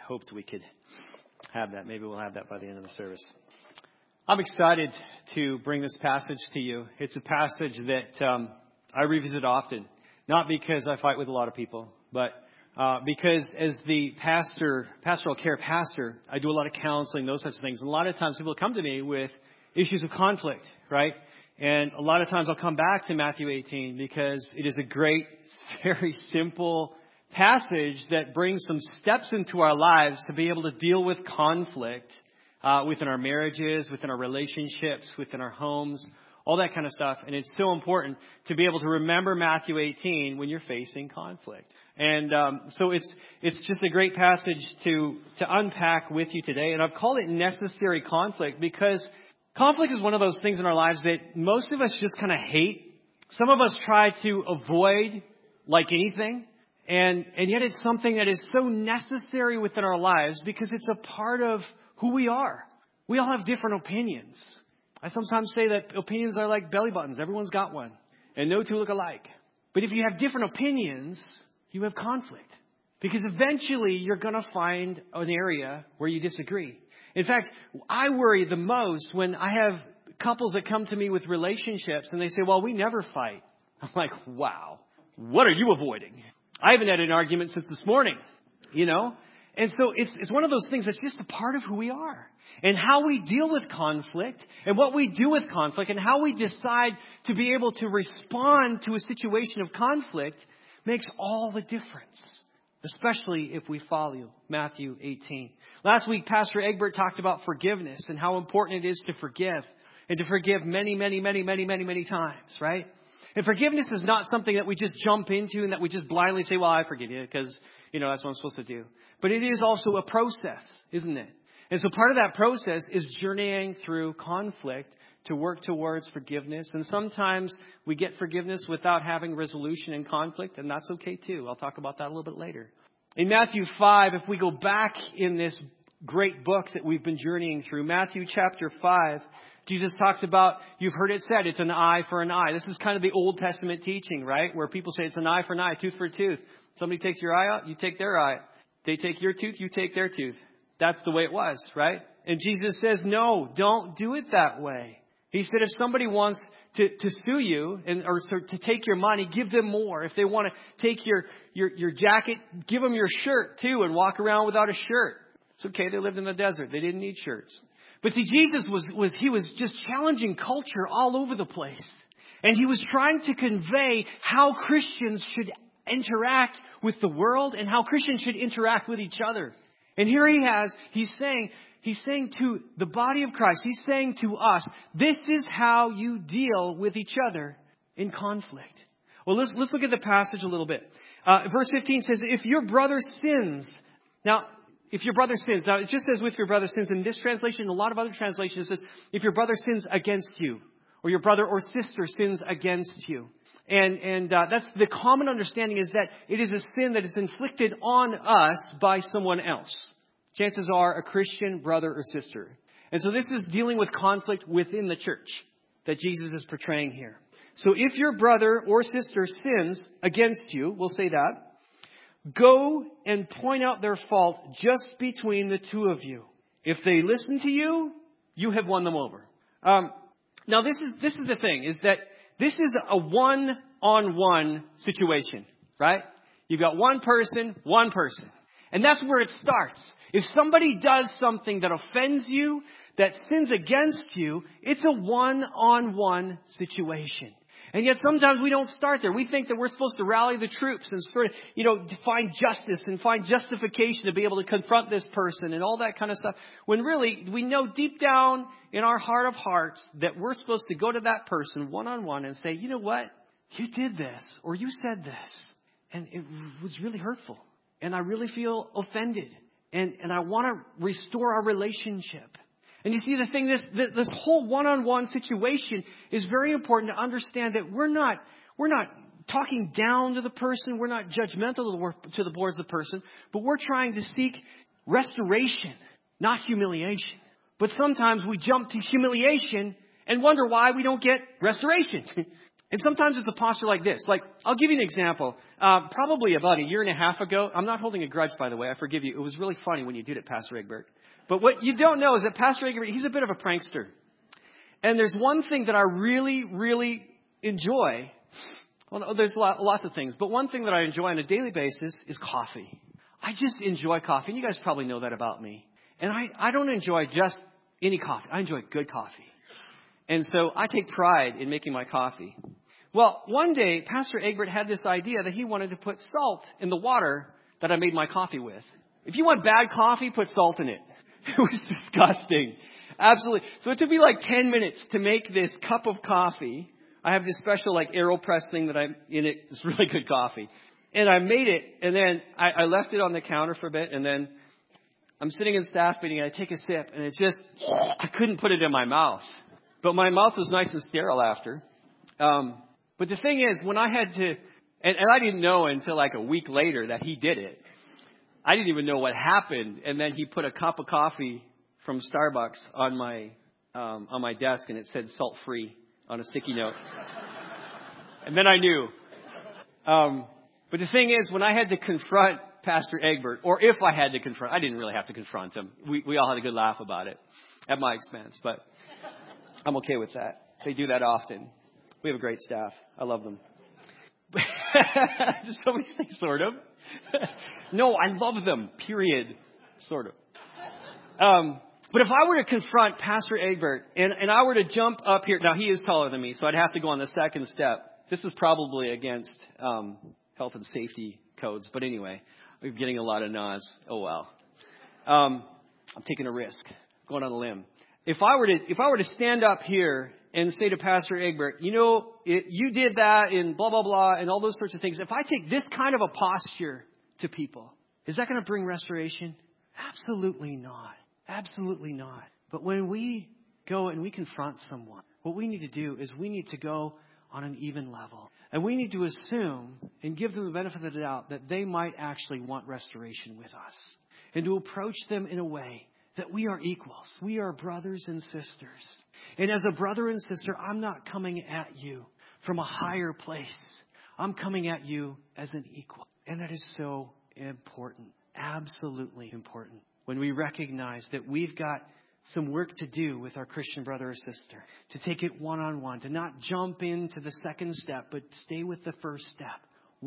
hoped we could have that. Maybe we'll have that by the end of the service. I'm excited to bring this passage to you. It's a passage that I revisit often, not because I fight with a lot of people, but because as the pastoral care pastor, I do a lot of counseling, those sorts of things. And a lot of times people come to me with issues of conflict, right? And a lot of times I'll come back to Matthew 18 because it is a great, very simple passage that brings some steps into our lives to be able to deal with conflict within our marriages, within our relationships, within our homes, all that kind of stuff. And it's so important to be able to remember Matthew 18 when you're facing conflict. And so it's just a great passage to unpack with you today. And I've called it necessary conflict because conflict is one of those things in our lives that most of us just kind of hate. Some of us try to avoid like anything. And yet it's something that is so necessary within our lives because it's a part of who we are. We all have different opinions. I sometimes say that opinions are like belly buttons. Everyone's got one. And no two look alike. But if you have different opinions, you have conflict. Because eventually you're going to find an area where you disagree. In fact, I worry the most when I have couples that come to me with relationships and they say, well, we never fight. I'm like, wow, what are you avoiding? I haven't had an argument since this morning, you know? And so it's one of those things that's just a part of who we are. And how we deal with conflict and what we do with conflict and how we decide to be able to respond to a situation of conflict makes all the difference. Especially if we follow Matthew 18. Last week, Pastor Egbert talked about forgiveness and how important it is to forgive. And to forgive many, many, many, many, many, many times, right? And forgiveness is not something that we just jump into and that we just blindly say, well, I forgive you because, you know, that's what I'm supposed to do. But it is also a process, isn't it? And so part of that process is journeying through conflict to work towards forgiveness. And sometimes we get forgiveness without having resolution in conflict, and that's okay too. I'll talk about that a little bit later. In Matthew 5, if we go back in this great book that we've been journeying through, Matthew chapter 5, Jesus talks about, you've heard it said, it's an eye for an eye. This is kind of the Old Testament teaching, right? Where people say it's an eye for an eye, tooth for a tooth. Somebody takes your eye out, you take their eye. They take your tooth, you take their tooth. That's the way it was, right? And Jesus says, no, don't do it that way. He said if somebody wants to sue you or to take your money, give them more. If they want to take your jacket, give them your shirt too and walk around without a shirt. It's okay, they lived in the desert. They didn't need shirts. But see, Jesus was just challenging culture all over the place. And he was trying to convey how Christians should interact with the world and how Christians should interact with each other. And here he's saying to the body of Christ, he's saying to us, this is how you deal with each other in conflict. Well, let's look at the passage a little bit. Verse 15 says, if your brother sins. Now, if your brother sins. Now, it just says with your brother sins. In this translation, a lot of other translations, it says if your brother sins against you. Or your brother or sister sins against you. And that's the common understanding is that it is a sin that is inflicted on us by someone else. Chances are a Christian brother or sister. And so this is dealing with conflict within the church that Jesus is portraying here. So if your brother or sister sins against you, we'll say that, go and point out their fault just between the two of you. If they listen to you, you have won them over. Now this is the thing, is that this is a one-on-one situation, right? You've got one person. And that's where it starts. If somebody does something that offends you, that sins against you, it's a one-on-one situation. And yet sometimes we don't start there. We think that we're supposed to rally the troops and sort of, find justice and find justification to be able to confront this person and all that kind of stuff. When really we know deep down in our heart of hearts that we're supposed to go to that person one-on-one and say, you know what? You did this or you said this and it was really hurtful and I really feel offended and I want to restore our relationship. And you see the thing, this whole one-on-one situation is very important to understand that we're not talking down to the person. We're not judgmental towards the person, but we're trying to seek restoration, not humiliation. But sometimes we jump to humiliation and wonder why we don't get restoration. And sometimes it's a posture like this. Like, I'll give you an example. Probably about a year and a half ago, I'm not holding a grudge, by the way. I forgive you. It was really funny when you did it, Pastor Egbert. But what you don't know is that Pastor Egbert, he's a bit of a prankster. And there's one thing that I really, really enjoy. Well, there's lots of things. But one thing that I enjoy on a daily basis is coffee. I just enjoy coffee. And you guys probably know that about me. And I don't enjoy just any coffee. I enjoy good coffee. And so I take pride in making my coffee. Well, one day, Pastor Egbert had this idea that he wanted to put salt in the water that I made my coffee with. If you want bad coffee, put salt in it. It was disgusting. Absolutely. So it took me like 10 minutes to make this cup of coffee. I have this special like AeroPress thing that I'm in it. It's really good coffee. And I made it, and then I left it on the counter for a bit, and then I'm sitting in staff meeting, and I take a sip, and it's just, I couldn't put it in my mouth. But my mouth was nice and sterile after. But the thing is, when I had to, and I didn't know until like a week later that he did it. I didn't even know what happened. And then he put a cup of coffee from Starbucks on my desk, and it said salt free on a sticky note. And then I knew. But the thing is, when I had to confront Pastor Egbert, or if I had to confront, I didn't really have to confront him. We all had a good laugh about it at my expense, but I'm okay with that. They do that often. We have a great staff. I love them. Just so many things, sort of. No, I love them, period. Sort of. But if I were to confront Pastor Egbert and I were to jump up here, now he is taller than me, so I'd have to go on the second step. This is probably against health and safety codes, but anyway, I'm getting a lot of nods. Oh well. I'm taking a risk, going on a limb. If I were to stand up here and say to Pastor Egbert, you did that in blah, blah, blah, and all those sorts of things. If I take this kind of a posture to people, is that going to bring restoration? Absolutely not. Absolutely not. But when we go and we confront someone, what we need to do is we need to go on an even level. And we need to assume and give them the benefit of the doubt that they might actually want restoration with us. And to approach them in a way that we are equals. We are brothers and sisters. And as a brother and sister, I'm not coming at you from a higher place. I'm coming at you as an equal. And that is so important. Absolutely important. When we recognize that we've got some work to do with our Christian brother or sister. To take it one-on-one. To not jump into the second step, but stay with the first step.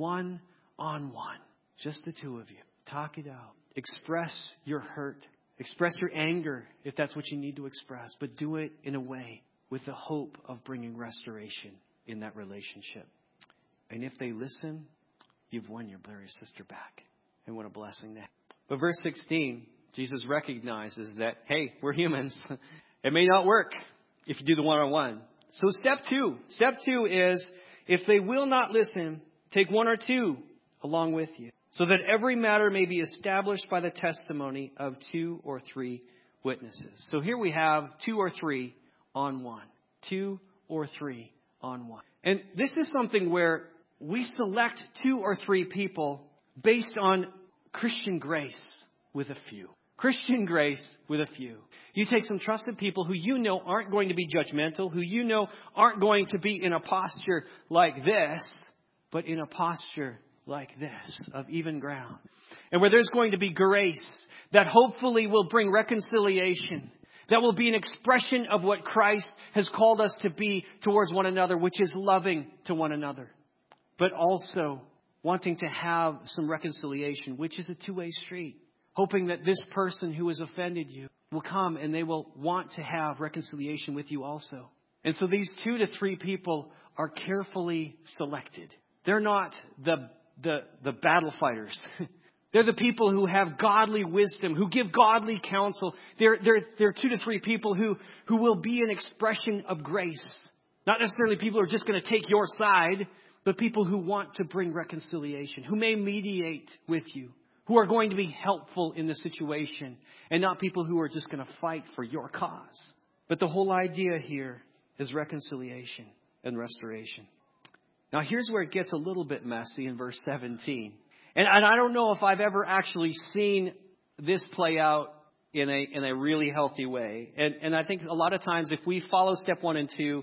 One-on-one. Just the two of you. Talk it out. Express your hurt. Express your anger if that's what you need to express, but do it in a way with the hope of bringing restoration in that relationship. And if they listen, you've won your brother or sister back. And what a blessing that. But verse 16, Jesus recognizes that, hey, we're humans. It may not work if you do the one-on-one. So step two is, if they will not listen, take one or two along with you, so that every matter may be established by the testimony of 2 or 3 witnesses. So here we have 2 or 3 on one. 2 or 3 on one. And this is something where we select 2 or 3 people based on Christian grace with a few. Christian grace with a few. You take some trusted people who you know aren't going to be judgmental, who you know aren't going to be in a posture like this, but in a posture like this, of even ground. And where there's going to be grace that hopefully will bring reconciliation. That will be an expression of what Christ has called us to be towards one another, which is loving to one another. But also wanting to have some reconciliation, which is a two-way street. Hoping that this person who has offended you will come and they will want to have reconciliation with you also. And so these 2 to 3 people are carefully selected. They're not the battle fighters. They're the people who have godly wisdom, who give godly counsel. They're 2 to 3 people who will be an expression of grace. Not necessarily people who are just going to take your side, but people who want to bring reconciliation, who may mediate with you, who are going to be helpful in the situation, and not people who are just going to fight for your cause. But the whole idea here is reconciliation and restoration. Now, here's where it gets a little bit messy in verse 17. And I don't know if I've ever actually seen this play out in a really healthy way. And I think a lot of times if we follow step 1 and 2,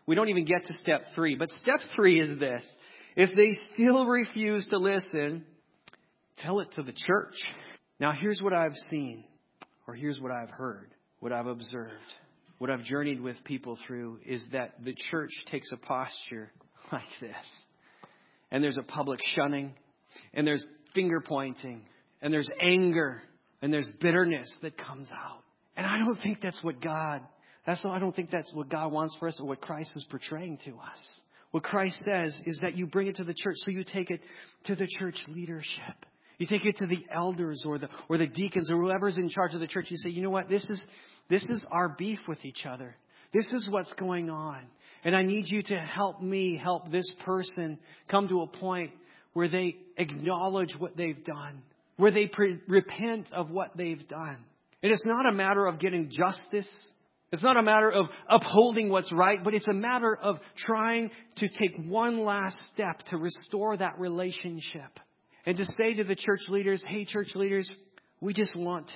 We don't even get to step 3. But step 3 is this. If they still refuse to listen, tell it to the church. Now, here's what I've seen, or here's what I've heard, what I've observed, what I've journeyed with people through is that the church takes a posture like this. And there's a public shunning, and there's finger pointing, and there's anger, and there's bitterness that comes out. And I don't think that's what God wants for us or what Christ is portraying to us. What Christ says is that you bring it to the church, so you take it to the church leadership. You take it to the elders or the deacons or whoever's in charge of the church. You say, you know what, this is our beef with each other. This is what's going on. And I need you to help me help this person come to a point where they acknowledge what they've done, where they repent of what they've done. And it's not a matter of getting justice. It's not a matter of upholding what's right, but it's a matter of trying to take one last step to restore that relationship. And to say to the church leaders, hey, church leaders, we just want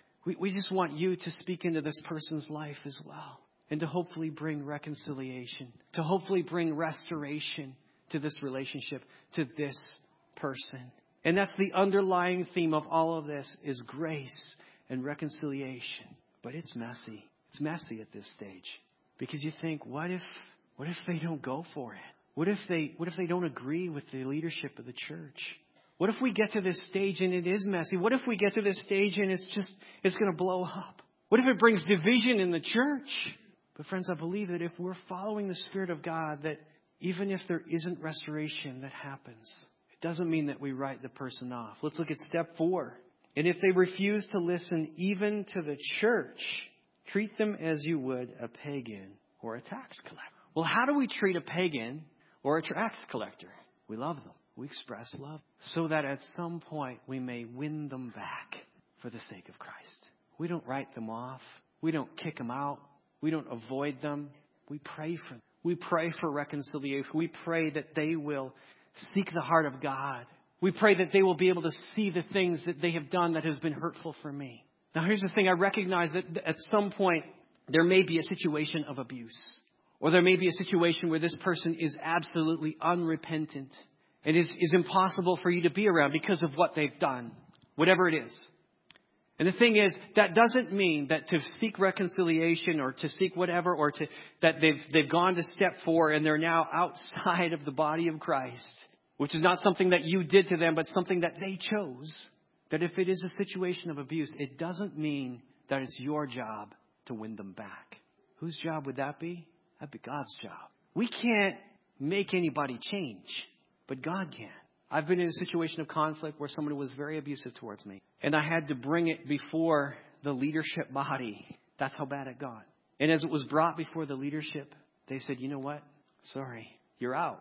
you to speak into this person's life as well. And to hopefully bring reconciliation, to hopefully bring restoration to this relationship, to this person. And that's the underlying theme of all of this is grace and reconciliation. But it's messy. It's messy at this stage. Because you think, what if they don't go for it? What if they don't agree with the leadership of the church? What if we get to this stage and it is messy? What if we get to this stage and it's going to blow up? What if it brings division in the church? But friends, I believe that if we're following the Spirit of God, that even if there isn't restoration that happens, it doesn't mean that we write the person off. Let's look at step 4. And if they refuse to listen even to the church, treat them as you would a pagan or a tax collector. Well, how do we treat a pagan or a tax collector? We love them. We express love so that at some point we may win them back for the sake of Christ. We don't write them off. We don't kick them out. We don't avoid them. We pray for them. We pray for reconciliation. We pray that they will seek the heart of God. We pray that they will be able to see the things that they have done that has been hurtful for me. Now, here's the thing. I recognize that at some point there may be a situation of abuse. Or there may be a situation where this person is absolutely unrepentant. It is impossible for you to be around because of what they've done, whatever it is. And the thing is, that doesn't mean that to seek reconciliation or to seek whatever, or that they've gone to step 4 and they're now outside of the body of Christ, which is not something that you did to them, but something that they chose. That if it is a situation of abuse, it doesn't mean that it's your job to win them back. Whose job would that be? That'd be God's job. We can't make anybody change. But God can. I've been in a situation of conflict where somebody was very abusive towards me. And I had to bring it before the leadership body. That's how bad it got. And as it was brought before the leadership, they said, you know what? Sorry, you're out.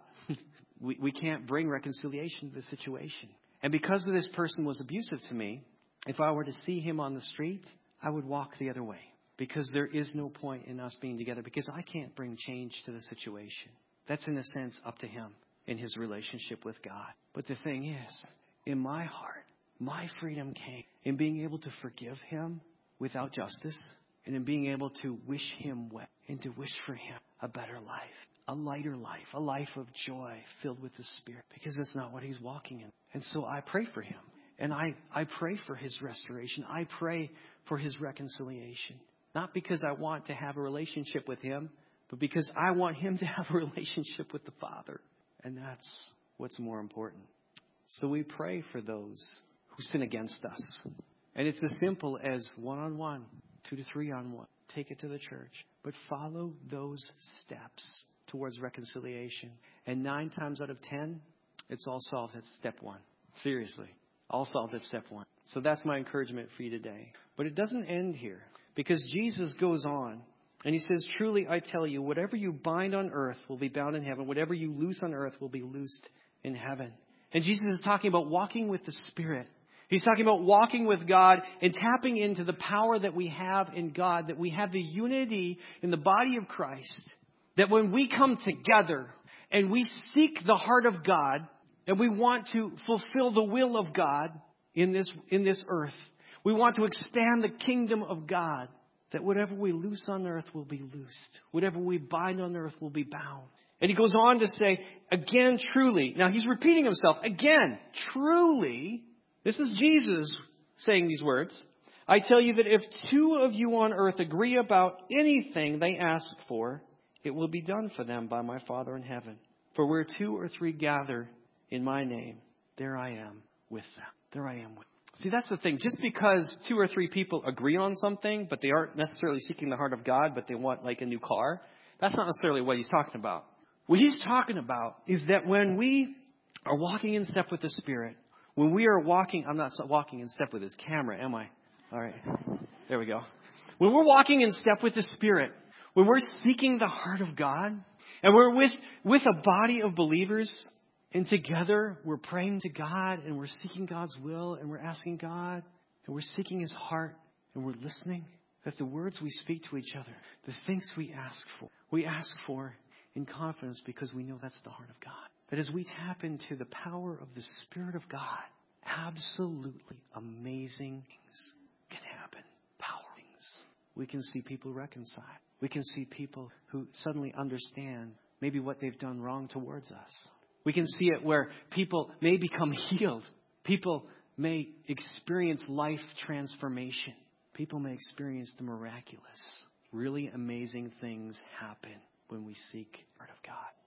we can't bring reconciliation to the situation. And because this person was abusive to me, if I were to see him on the street, I would walk the other way. Because there is no point in us being together. Because I can't bring change to the situation. That's in a sense up to him. In his relationship with God. But the thing is, in my heart, my freedom came in being able to forgive him without justice, and in being able to wish him well, and to wish for him a better life, a lighter life, a life of joy filled with the Spirit, because that's not what he's walking in. And so I pray for him, and I pray for his restoration. I pray for his reconciliation, not because I want to have a relationship with him, but because I want him to have a relationship with the Father. And that's what's more important. So we pray for those who sin against us. And it's as simple as 1-on-1, 2 to 3-on-1. Take it to the church. But follow those steps towards reconciliation. And 9 times out of 10, it's all solved at step 1. Seriously. All solved at step 1. So that's my encouragement for you today. But it doesn't end here. Because Jesus goes on. And he says, truly, I tell you, whatever you bind on earth will be bound in heaven. Whatever you loose on earth will be loosed in heaven. And Jesus is talking about walking with the Spirit. He's talking about walking with God and tapping into the power that we have in God, that we have the unity in the body of Christ. That when we come together and we seek the heart of God and we want to fulfill the will of God in this earth, we want to expand the kingdom of God. that whatever we loose on earth will be loosed. Whatever we bind on earth will be bound. And he goes on to say, again, truly. Now he's repeating himself. Again, truly. This is Jesus saying these words. I tell you that if two of you on earth agree about anything they ask for, it will be done for them by my Father in heaven. For where two or three gather in my name, there I am with them. There I am with them. See, that's the thing. Just because two or three people agree on something, but they aren't necessarily seeking the heart of God, but they want like a new car, that's not necessarily what he's talking about. What he's talking about is that when we are walking in step with the Spirit, when we are walking, I'm not walking in step with his camera, am I? All right. There we go. When we're walking in step with the Spirit, when we're seeking the heart of God, and we're with a body of believers, and together we're praying to God, and we're seeking God's will, and we're asking God, and we're seeking his heart, and we're listening, that the words we speak to each other, the things we ask for in confidence because we know that's the heart of God. That as we tap into the power of the Spirit of God, absolutely amazing things can happen. Power things. We can see people reconcile. We can see people who suddenly understand maybe what they've done wrong towards us. We can see it where people may become healed. People may experience life transformation. People may experience the miraculous. Really amazing things happen when we seek the heart of God.